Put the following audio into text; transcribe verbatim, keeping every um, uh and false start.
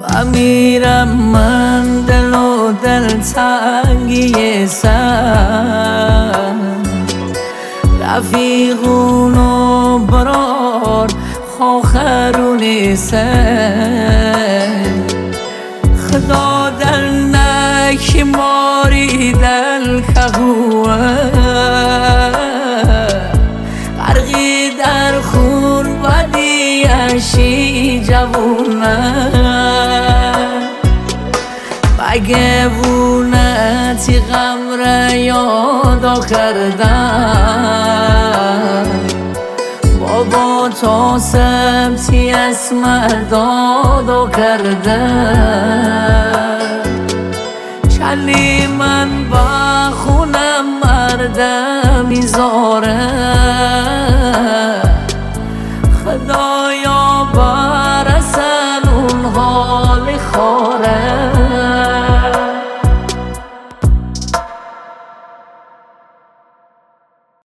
بمیرم من دل و دل تنگی سر رفیقون و برار خواخرونی سر خدا در نک ماری دل کهوه غرقی در خون و دیشی جوونه بگوونتی غم را یادا کردن بابا تا سبتی اسم دادا کردن چلی من با خونم مردم میذاره خدایا برسن اون حال خواه